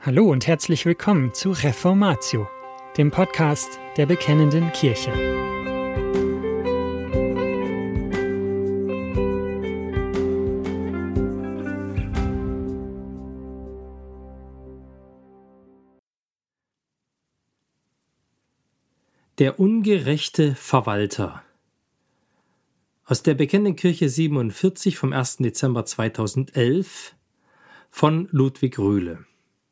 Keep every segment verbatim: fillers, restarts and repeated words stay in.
Hallo und herzlich willkommen zu Reformatio, dem Podcast der Bekennenden Kirche. Der ungerechte Verwalter. Aus der Bekennenden Kirche siebenundvierzig vom ersten Dezember zweitausendelf von Ludwig Rühle.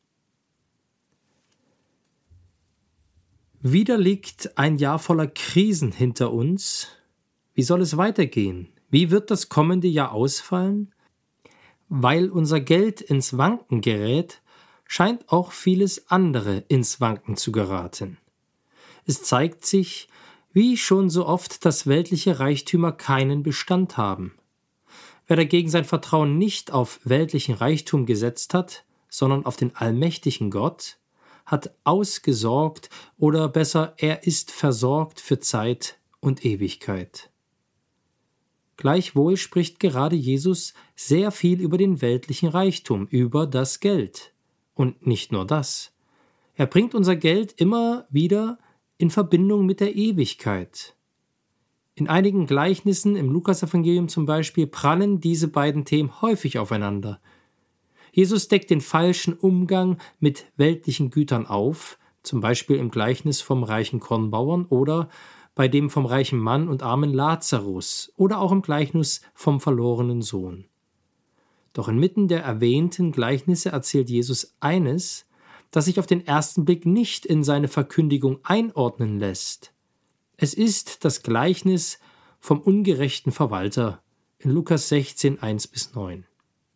Wieder liegt ein Jahr voller Krisen hinter uns. Wie soll es weitergehen? Wie wird das kommende Jahr ausfallen? Weil unser Geld ins Wanken gerät, scheint auch vieles andere ins Wanken zu geraten. Es zeigt sich, wie schon so oft, dass weltliche Reichtümer keinen Bestand haben. Wer dagegen sein Vertrauen nicht auf weltlichen Reichtum gesetzt hat, sondern auf den allmächtigen Gott, hat ausgesorgt oder besser, er ist versorgt für Zeit und Ewigkeit. Gleichwohl spricht gerade Jesus sehr viel über den weltlichen Reichtum, über das Geld. Und nicht nur das. Er bringt unser Geld immer wieder in Verbindung mit der Ewigkeit. In einigen Gleichnissen im Lukasevangelium zum Beispiel prallen diese beiden Themen häufig aufeinander. Jesus deckt den falschen Umgang mit weltlichen Gütern auf, zum Beispiel im Gleichnis vom reichen Kornbauern oder bei dem vom reichen Mann und armen Lazarus oder auch im Gleichnis vom verlorenen Sohn. Doch inmitten der erwähnten Gleichnisse erzählt Jesus eines, das sich auf den ersten Blick nicht in seine Verkündigung einordnen lässt. Es ist das Gleichnis vom ungerechten Verwalter in Lukas sechzehn, eins bis neun.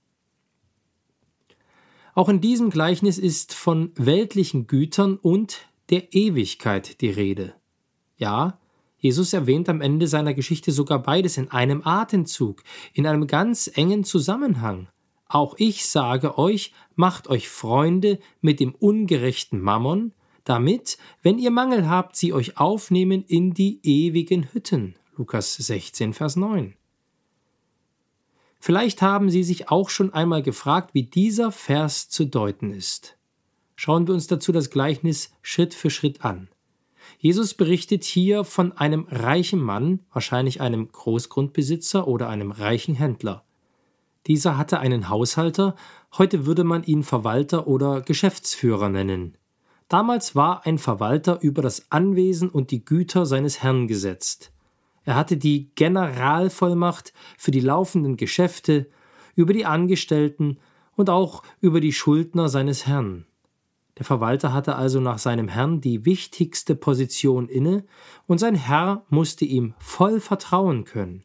Auch in diesem Gleichnis ist von weltlichen Gütern und der Ewigkeit die Rede. Ja, Jesus erwähnt am Ende seiner Geschichte sogar beides in einem Atemzug, in einem ganz engen Zusammenhang. Auch ich sage euch, macht euch Freunde mit dem ungerechten Mammon, damit, wenn ihr Mangel habt, sie euch aufnehmen in die ewigen Hütten. Lukas sechzehn, Vers neun. Vielleicht haben Sie sich auch schon einmal gefragt, wie dieser Vers zu deuten ist. Schauen wir uns dazu das Gleichnis Schritt für Schritt an. Jesus berichtet hier von einem reichen Mann, wahrscheinlich einem Großgrundbesitzer oder einem reichen Händler. Dieser hatte einen Haushalter, heute würde man ihn Verwalter oder Geschäftsführer nennen. Damals war ein Verwalter über das Anwesen und die Güter seines Herrn gesetzt. Er hatte die Generalvollmacht für die laufenden Geschäfte, über die Angestellten und auch über die Schuldner seines Herrn. Der Verwalter hatte also nach seinem Herrn die wichtigste Position inne und sein Herr musste ihm voll vertrauen können.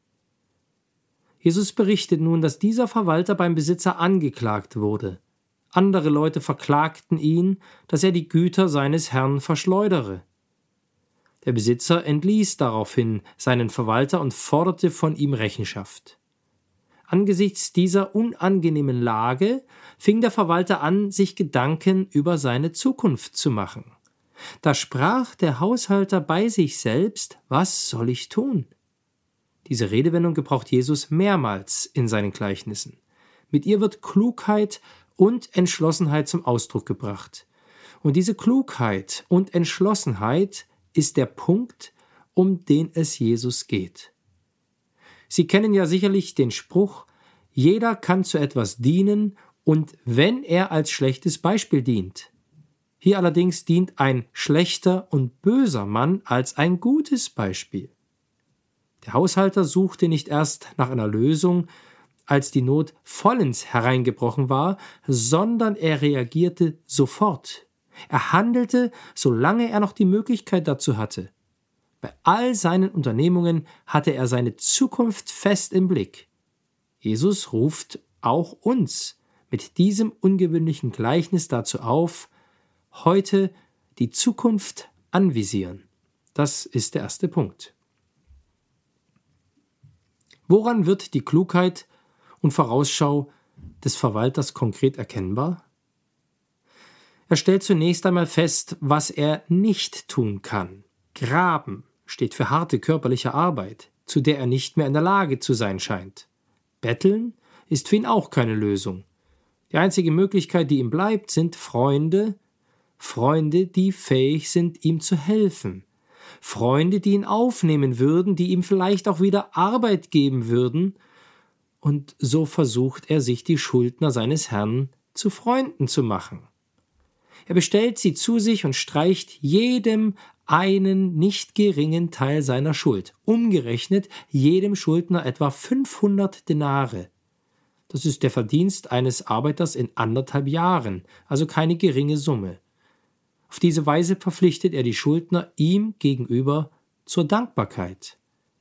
Jesus berichtet nun, dass dieser Verwalter beim Besitzer angeklagt wurde. Andere Leute verklagten ihn, dass er die Güter seines Herrn verschleudere. Der Besitzer entließ daraufhin seinen Verwalter und forderte von ihm Rechenschaft. Angesichts dieser unangenehmen Lage fing der Verwalter an, sich Gedanken über seine Zukunft zu machen. Da sprach der Haushalter bei sich selbst: Was soll ich tun? Diese Redewendung gebraucht Jesus mehrmals in seinen Gleichnissen. Mit ihr wird Klugheit und Entschlossenheit zum Ausdruck gebracht. Und diese Klugheit und Entschlossenheit ist der Punkt, um den es Jesus geht. Sie kennen ja sicherlich den Spruch: Jeder kann zu etwas dienen, und wenn er als schlechtes Beispiel dient. Hier allerdings dient ein schlechter und böser Mann als ein gutes Beispiel. Der Haushalter suchte nicht erst nach einer Lösung, als die Not vollends hereingebrochen war, sondern er reagierte sofort. Er handelte, solange er noch die Möglichkeit dazu hatte. Bei all seinen Unternehmungen hatte er seine Zukunft fest im Blick. Jesus ruft auch uns mit diesem ungewöhnlichen Gleichnis dazu auf, heute die Zukunft anvisieren. Das ist der erste Punkt. Woran wird die Klugheit und Vorausschau des Verwalters konkret erkennbar? Er stellt zunächst einmal fest, was er nicht tun kann. Graben steht für harte körperliche Arbeit, zu der er nicht mehr in der Lage zu sein scheint. Betteln ist für ihn auch keine Lösung. Die einzige Möglichkeit, die ihm bleibt, sind Freunde, Freunde, die fähig sind, ihm zu helfen. Freunde, die ihn aufnehmen würden, die ihm vielleicht auch wieder Arbeit geben würden. Und so versucht er, sich die Schuldner seines Herrn zu Freunden zu machen. Er bestellt sie zu sich und streicht jedem einen nicht geringen Teil seiner Schuld. Umgerechnet jedem Schuldner etwa fünfhundert Denare. Das ist der Verdienst eines Arbeiters in anderthalb Jahren, also keine geringe Summe. Auf diese Weise verpflichtet er die Schuldner ihm gegenüber zur Dankbarkeit.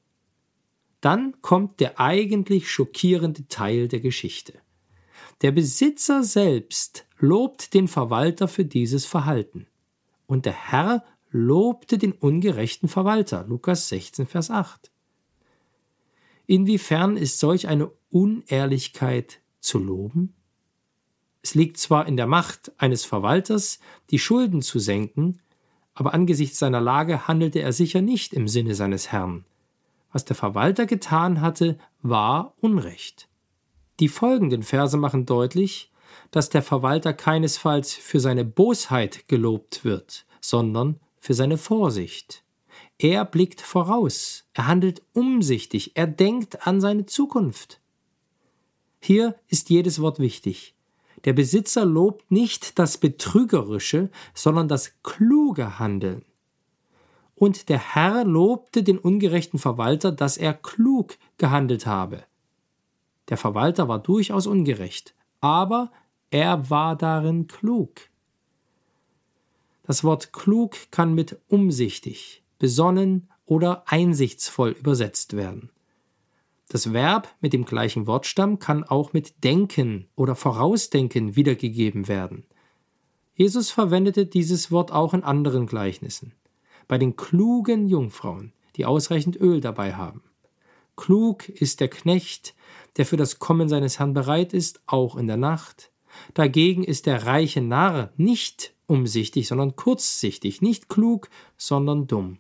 Dann kommt der eigentlich schockierende Teil der Geschichte. Der Besitzer selbst lobt den Verwalter für dieses Verhalten. Und der Herr lobte den ungerechten Verwalter. Lukas sechzehn, Vers acht. Inwiefern ist solch eine Unehrlichkeit zu loben? Es liegt zwar in der Macht eines Verwalters, die Schulden zu senken, aber angesichts seiner Lage handelte er sicher nicht im Sinne seines Herrn. Was der Verwalter getan hatte, war Unrecht. Die folgenden Verse machen deutlich, dass der Verwalter keinesfalls für seine Bosheit gelobt wird, sondern für seine Vorsicht. Er blickt voraus, er handelt umsichtig, er denkt an seine Zukunft. Hier ist jedes Wort wichtig. Der Besitzer lobt nicht das betrügerische, sondern das kluge Handeln. Und der Herr lobte den ungerechten Verwalter, dass er klug gehandelt habe. Der Verwalter war durchaus ungerecht, aber er war darin klug. Das Wort klug kann mit umsichtig, besonnen oder einsichtsvoll übersetzt werden. Das Verb mit dem gleichen Wortstamm kann auch mit denken oder vorausdenken wiedergegeben werden. Jesus verwendete dieses Wort auch in anderen Gleichnissen. Bei den klugen Jungfrauen, die ausreichend Öl dabei haben. Klug ist der Knecht, der für das Kommen seines Herrn bereit ist, auch in der Nacht. Dagegen ist der reiche Narr nicht umsichtig, sondern kurzsichtig, nicht klug, sondern dumm.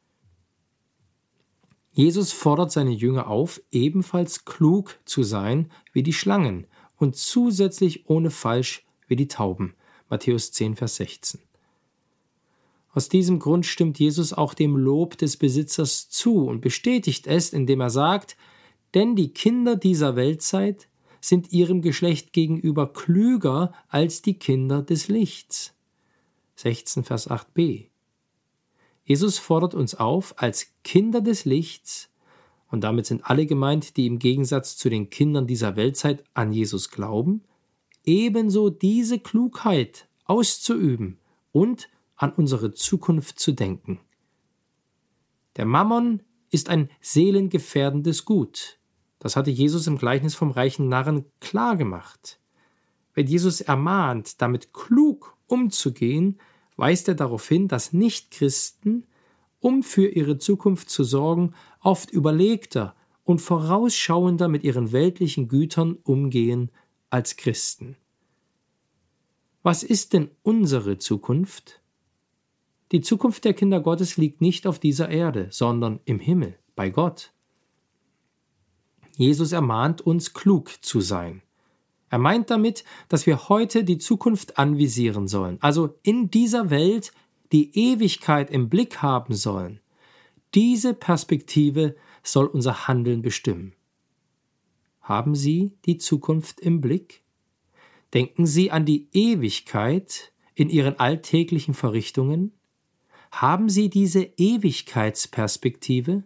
Jesus fordert seine Jünger auf, ebenfalls klug zu sein wie die Schlangen und zusätzlich ohne Falsch wie die Tauben. Matthäus zehn, Vers sechzehn. Aus diesem Grund stimmt Jesus auch dem Lob des Besitzers zu und bestätigt es, indem er sagt, denn die Kinder dieser Weltzeit sind ihrem Geschlecht gegenüber klüger als die Kinder des Lichts. sechzehn, Vers acht b. Jesus fordert uns auf, als Kinder des Lichts, und damit sind alle gemeint, die im Gegensatz zu den Kindern dieser Weltzeit an Jesus glauben, ebenso diese Klugheit auszuüben und an unsere Zukunft zu denken. Der Mammon ist ein seelengefährdendes Gut. Das hatte Jesus im Gleichnis vom reichen Narren klar gemacht. Wenn Jesus ermahnt, damit klug umzugehen, weist er darauf hin, dass Nichtchristen, um für ihre Zukunft zu sorgen, oft überlegter und vorausschauender mit ihren weltlichen Gütern umgehen als Christen. Was ist denn unsere Zukunft? Die Zukunft der Kinder Gottes liegt nicht auf dieser Erde, sondern im Himmel, bei Gott. Jesus ermahnt uns, klug zu sein. Er meint damit, dass wir heute die Zukunft anvisieren sollen, also in dieser Welt die Ewigkeit im Blick haben sollen. Diese Perspektive soll unser Handeln bestimmen. Haben Sie die Zukunft im Blick? Denken Sie an die Ewigkeit in Ihren alltäglichen Verrichtungen? Haben Sie diese Ewigkeitsperspektive?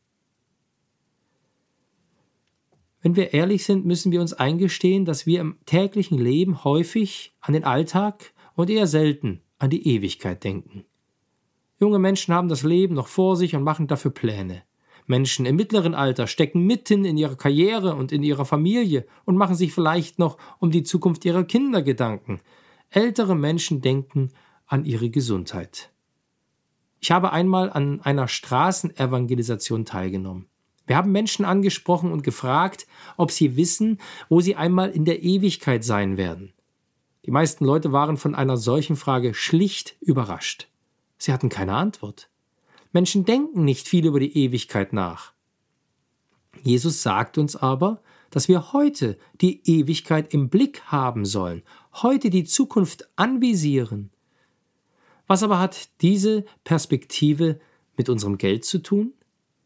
Wenn wir ehrlich sind, müssen wir uns eingestehen, dass wir im täglichen Leben häufig an den Alltag und eher selten an die Ewigkeit denken. Junge Menschen haben das Leben noch vor sich und machen dafür Pläne. Menschen im mittleren Alter stecken mitten in ihrer Karriere und in ihrer Familie und machen sich vielleicht noch um die Zukunft ihrer Kinder Gedanken. Ältere Menschen denken an ihre Gesundheit. Ich habe einmal an einer Straßenevangelisation teilgenommen. Wir haben Menschen angesprochen und gefragt, ob sie wissen, wo sie einmal in der Ewigkeit sein werden. Die meisten Leute waren von einer solchen Frage schlicht überrascht. Sie hatten keine Antwort. Menschen denken nicht viel über die Ewigkeit nach. Jesus sagt uns aber, dass wir heute die Ewigkeit im Blick haben sollen, heute die Zukunft anvisieren. Was aber hat diese Perspektive mit unserem Geld zu tun?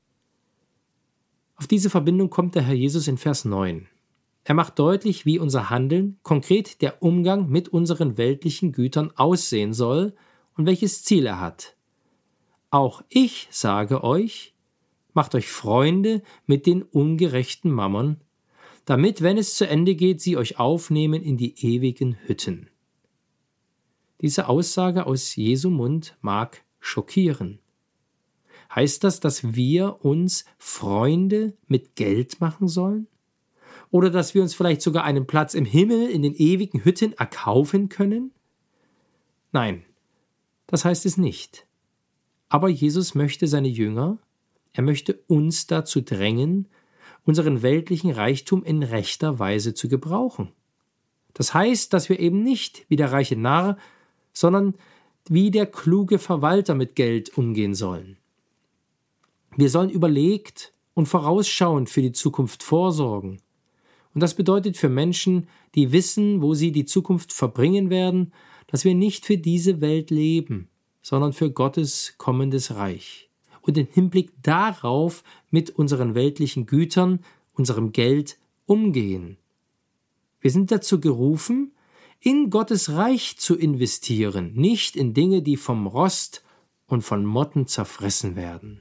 Auf diese Verbindung kommt der Herr Jesus in Vers neun. Er macht deutlich, wie unser Handeln, konkret der Umgang mit unseren weltlichen Gütern aussehen soll und welches Ziel er hat. Auch ich sage euch, macht euch Freunde mit den ungerechten Mammon, damit, wenn es zu Ende geht, sie euch aufnehmen in die ewigen Hütten. Diese Aussage aus Jesu Mund mag schockieren. Heißt das, dass wir uns Freunde mit Geld machen sollen? Oder dass wir uns vielleicht sogar einen Platz im Himmel in den ewigen Hütten erkaufen können? Nein, das heißt es nicht. Aber Jesus möchte seine Jünger, er möchte uns dazu drängen, unseren weltlichen Reichtum in rechter Weise zu gebrauchen. Das heißt, dass wir eben nicht wie der reiche Narr, sondern wie der kluge Verwalter mit Geld umgehen sollen. Wir sollen überlegt und vorausschauend für die Zukunft vorsorgen. Und das bedeutet für Menschen, die wissen, wo sie die Zukunft verbringen werden, dass wir nicht für diese Welt leben, sondern für Gottes kommendes Reich. Und im Hinblick darauf mit unseren weltlichen Gütern, unserem Geld umgehen. Wir sind dazu gerufen, in Gottes Reich zu investieren, nicht in Dinge, die vom Rost und von Motten zerfressen werden.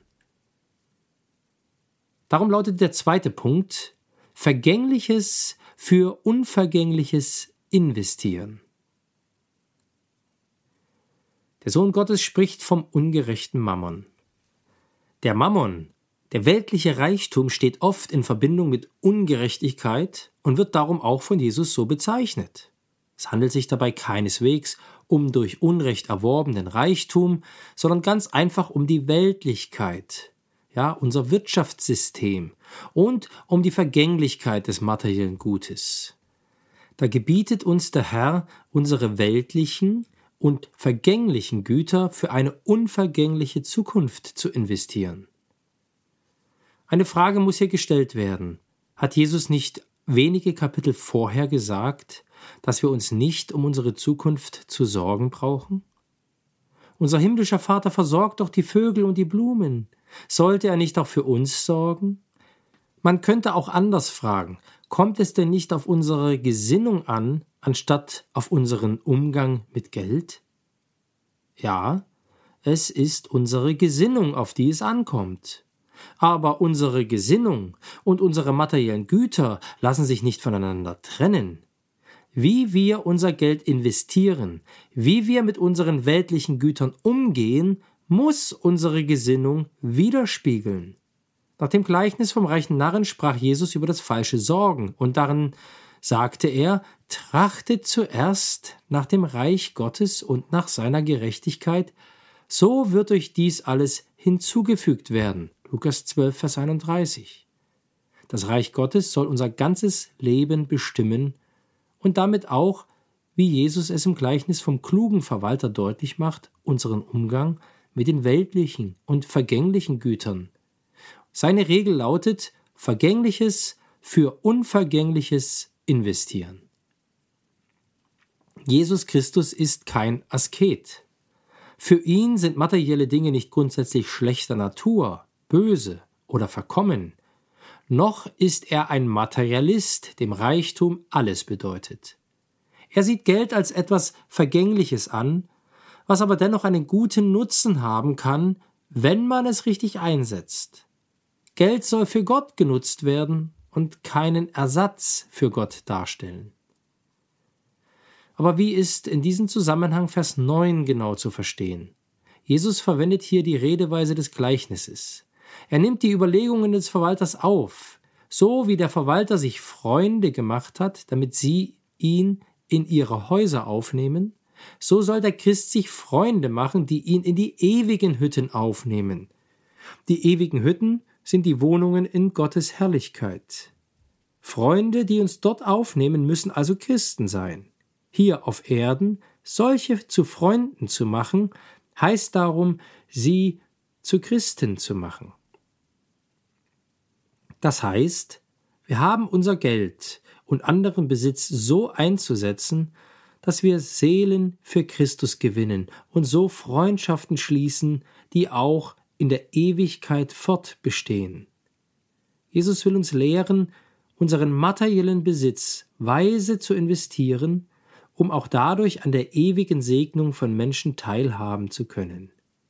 Darum lautet der zweite Punkt: Vergängliches für Unvergängliches investieren. Der Sohn Gottes spricht vom ungerechten Mammon. Der Mammon, der weltliche Reichtum, steht oft in Verbindung mit Ungerechtigkeit und wird darum auch von Jesus so bezeichnet. Es handelt sich dabei keineswegs um durch Unrecht erworbenen Reichtum, sondern ganz einfach um die Weltlichkeit, ja, unser Wirtschaftssystem und um die Vergänglichkeit des materiellen Gutes. Da gebietet uns der Herr, unsere weltlichen und vergänglichen Güter für eine unvergängliche Zukunft zu investieren. Eine Frage muss hier gestellt werden. Hat Jesus nicht wenige Kapitel vorher gesagt, dass wir uns nicht um unsere Zukunft zu sorgen brauchen? Unser himmlischer Vater versorgt doch die Vögel und die Blumen. Sollte er nicht auch für uns sorgen? Man könnte auch anders fragen, kommt es denn nicht auf unsere Gesinnung an, anstatt auf unseren Umgang mit Geld? Ja, es ist unsere Gesinnung, auf die es ankommt. Aber unsere Gesinnung und unsere materiellen Güter lassen sich nicht voneinander trennen. Wie wir unser Geld investieren, wie wir mit unseren weltlichen Gütern umgehen, muss unsere Gesinnung widerspiegeln. Nach dem Gleichnis vom reichen Narren sprach Jesus über das falsche Sorgen, und darin sagte er: Trachtet zuerst nach dem Reich Gottes und nach seiner Gerechtigkeit, so wird euch dies alles hinzugefügt werden. Lukas zwölf, Vers einunddreißig. Das Reich Gottes soll unser ganzes Leben bestimmen und damit auch, wie Jesus es im Gleichnis vom klugen Verwalter deutlich macht, unseren Umgang mit den weltlichen und vergänglichen Gütern. Seine Regel lautet: Vergängliches für Unvergängliches investieren. Jesus Christus ist kein Asket. Für ihn sind materielle Dinge nicht grundsätzlich schlechter Natur, böse oder verkommen. Noch ist er ein Materialist, dem Reichtum alles bedeutet. Er sieht Geld als etwas Vergängliches an, was aber dennoch einen guten Nutzen haben kann, wenn man es richtig einsetzt. Geld soll für Gott genutzt werden und keinen Ersatz für Gott darstellen. Aber wie ist in diesem Zusammenhang Vers neun genau zu verstehen? Jesus verwendet hier die Redeweise des Gleichnisses. Er nimmt die Überlegungen des Verwalters auf, so wie der Verwalter sich Freunde gemacht hat, damit sie ihn in ihre Häuser aufnehmen, so soll der Christ sich Freunde machen, die ihn in die ewigen Hütten aufnehmen. Die ewigen Hütten sind die Wohnungen in Gottes Herrlichkeit. Freunde, die uns dort aufnehmen, müssen also Christen sein. Hier auf Erden solche zu Freunden zu machen, heißt darum, sie zu Christen zu machen. Das heißt, Wir haben unser Geld und anderen Besitz so einzusetzen, dass wir Seelen für Christus gewinnen und so Freundschaften schließen, die auch in der Ewigkeit fortbestehen. Jesus will uns lehren, unseren materiellen Besitz weise zu investieren, um auch dadurch an der ewigen Segnung von Menschen teilhaben zu können.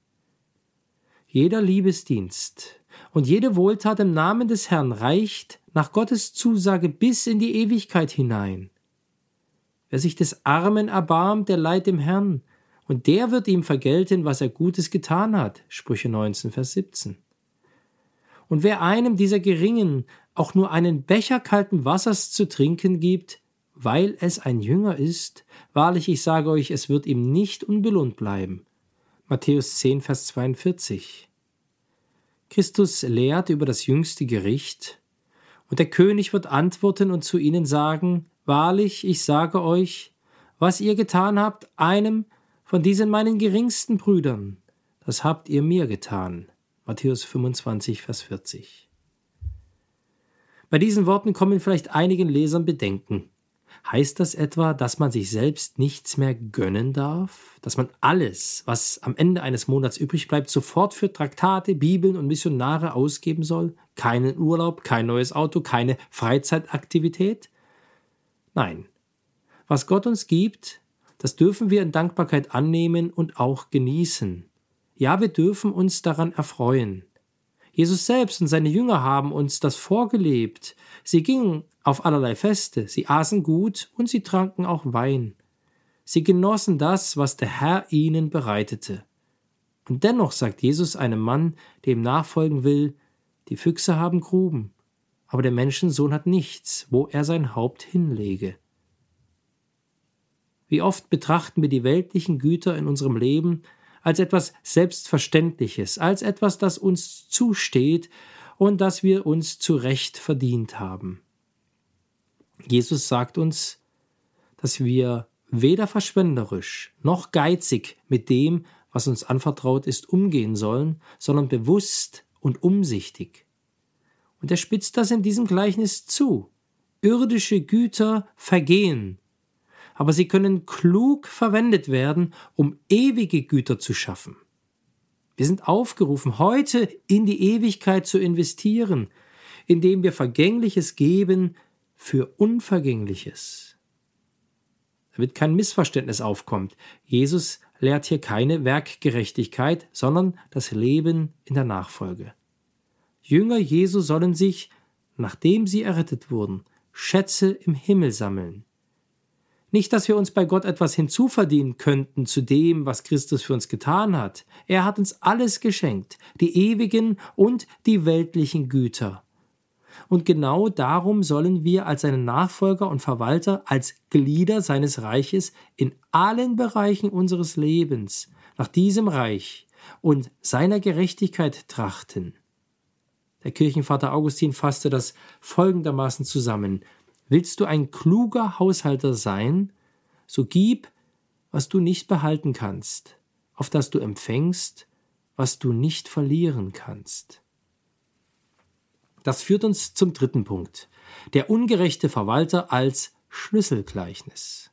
Jeder Liebesdienst und jede Wohltat im Namen des Herrn reicht nach Gottes Zusage bis in die Ewigkeit hinein. Wer sich des Armen erbarmt, der leiht dem Herrn, und der wird ihm vergelten, was er Gutes getan hat. Sprüche neunzehn, Vers siebzehn. Und wer einem dieser Geringen auch nur einen Becher kalten Wassers zu trinken gibt, weil es ein Jünger ist, wahrlich, ich sage euch, es wird ihm nicht unbelohnt bleiben. Matthäus zehn, Vers zweiundvierzig. Christus lehrt über das jüngste Gericht, und der König wird antworten und zu ihnen sagen, wahrlich, ich sage euch, was ihr getan habt, einem von diesen meinen geringsten Brüdern, das habt ihr mir getan. Matthäus fünfundzwanzig, Vers vierzig. Bei diesen Worten kommen vielleicht einigen Lesern Bedenken. Heißt das etwa, dass man sich selbst nichts mehr gönnen darf? Dass man alles, was am Ende eines Monats übrig bleibt, sofort für Traktate, Bibeln und Missionare ausgeben soll? Keinen Urlaub, kein neues Auto, keine Freizeitaktivität? Nein. Was Gott uns gibt, das dürfen wir in Dankbarkeit annehmen und auch genießen. Ja, wir dürfen uns daran erfreuen. Jesus selbst und seine Jünger haben uns das vorgelebt. Sie gingen auf allerlei Feste, sie aßen gut und sie tranken auch Wein. Sie genossen das, was der Herr ihnen bereitete. Und dennoch sagt Jesus einem Mann, der ihm nachfolgen will, die Füchse haben Gruben, aber der Menschensohn hat nichts, wo er sein Haupt hinlege. Wie oft betrachten wir die weltlichen Güter in unserem Leben als etwas Selbstverständliches, als etwas, das uns zusteht und das wir uns zu Recht verdient haben. Jesus sagt uns, dass wir weder verschwenderisch noch geizig mit dem, was uns anvertraut ist, umgehen sollen, sondern bewusst und umsichtig. Und er spitzt das in diesem Gleichnis zu. Irdische Güter vergehen, aber sie können klug verwendet werden, um ewige Güter zu schaffen. Wir sind aufgerufen, heute in die Ewigkeit zu investieren, indem wir Vergängliches geben für Unvergängliches. Damit kein Missverständnis aufkommt. Jesus lehrt hier keine Werkgerechtigkeit, sondern das Leben in der Nachfolge. Jünger Jesu sollen sich, nachdem sie errettet wurden, Schätze im Himmel sammeln. Nicht, dass wir uns bei Gott etwas hinzuverdienen könnten zu dem, was Christus für uns getan hat. Er hat uns alles geschenkt, die ewigen und die weltlichen Güter. Und genau darum sollen wir als seine Nachfolger und Verwalter, als Glieder seines Reiches in allen Bereichen unseres Lebens nach diesem Reich und seiner Gerechtigkeit trachten. Der Kirchenvater Augustin fasste das folgendermaßen zusammen: Willst du ein kluger Haushalter sein, so gib, was du nicht behalten kannst, auf das du empfängst, was du nicht verlieren kannst. Das führt uns zum dritten Punkt: der ungerechte Verwalter als Schlüsselgleichnis.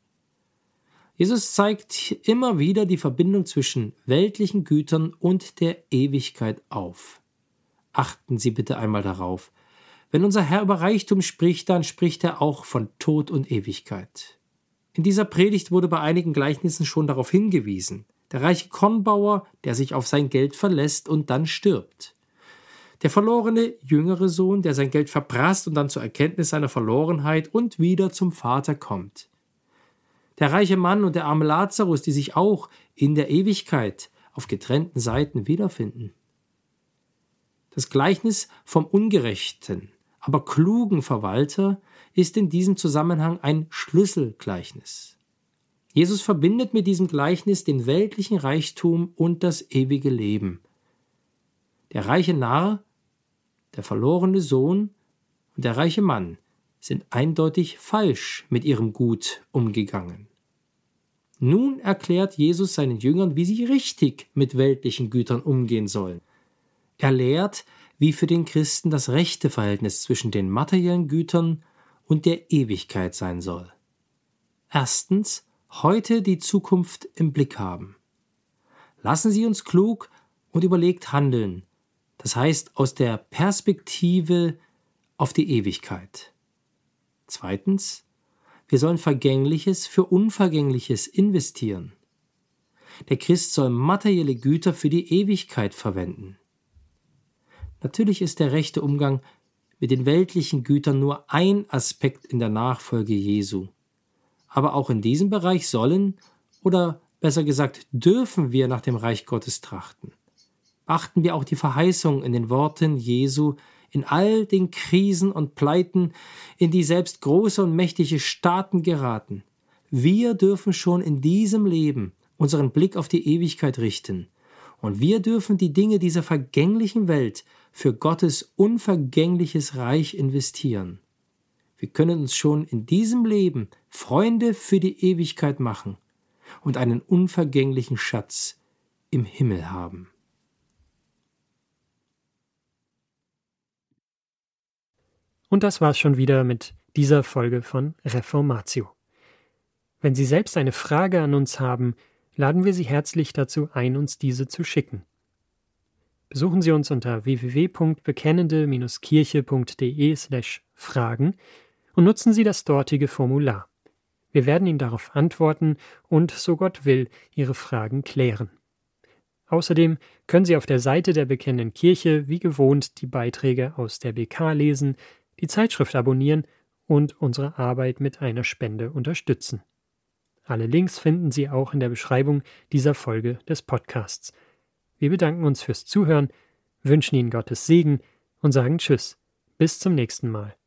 Jesus zeigt immer wieder die Verbindung zwischen weltlichen Gütern und der Ewigkeit auf. Achten Sie bitte einmal darauf. Wenn unser Herr über Reichtum spricht, dann spricht er auch von Tod und Ewigkeit. In dieser Predigt wurde bei einigen Gleichnissen schon darauf hingewiesen. Der reiche Kornbauer, der sich auf sein Geld verlässt und dann stirbt. Der verlorene jüngere Sohn, der sein Geld verprasst und dann zur Erkenntnis seiner Verlorenheit und wieder zum Vater kommt. Der reiche Mann und der arme Lazarus, die sich auch in der Ewigkeit auf getrennten Seiten wiederfinden. Das Gleichnis vom ungerechten, aber klugen Verwalter ist in diesem Zusammenhang ein Schlüsselgleichnis. Jesus verbindet mit diesem Gleichnis den weltlichen Reichtum und das ewige Leben. Der reiche Narr, der verlorene Sohn und der reiche Mann sind eindeutig falsch mit ihrem Gut umgegangen. Nun erklärt Jesus seinen Jüngern, wie sie richtig mit weltlichen Gütern umgehen sollen. Er lehrt, wie für den Christen das rechte Verhältnis zwischen den materiellen Gütern und der Ewigkeit sein soll. Erstens, heute die Zukunft im Blick haben. Lassen Sie uns klug und überlegt handeln, das heißt aus der Perspektive auf die Ewigkeit. Zweitens, wir sollen Vergängliches für Unvergängliches investieren. Der Christ soll materielle Güter für die Ewigkeit verwenden. Natürlich ist der rechte Umgang mit den weltlichen Gütern nur ein Aspekt in der Nachfolge Jesu. Aber auch in diesem Bereich sollen, oder besser gesagt, dürfen wir nach dem Reich Gottes trachten. Achten wir auch die Verheißung in den Worten Jesu in all den Krisen und Pleiten, in die selbst große und mächtige Staaten geraten. Wir dürfen schon in diesem Leben unseren Blick auf die Ewigkeit richten. Und wir dürfen die Dinge dieser vergänglichen Welt für Gottes unvergängliches Reich investieren. Wir können uns schon in diesem Leben Freunde für die Ewigkeit machen und einen unvergänglichen Schatz im Himmel haben. Und das war's schon wieder mit dieser Folge von Reformatio. Wenn Sie selbst eine Frage an uns haben, laden wir Sie herzlich dazu ein, uns diese zu schicken. Besuchen Sie uns unter w w w punkt bekennende Kirche punkt d e slash fragen und nutzen Sie das dortige Formular. Wir werden Ihnen darauf antworten und, so Gott will, Ihre Fragen klären. Außerdem können Sie auf der Seite der Bekennenden Kirche wie gewohnt die Beiträge aus der B K lesen, die Zeitschrift abonnieren und unsere Arbeit mit einer Spende unterstützen. Alle Links finden Sie auch in der Beschreibung dieser Folge des Podcasts. Wir bedanken uns fürs Zuhören, wünschen Ihnen Gottes Segen und sagen Tschüss, bis zum nächsten Mal.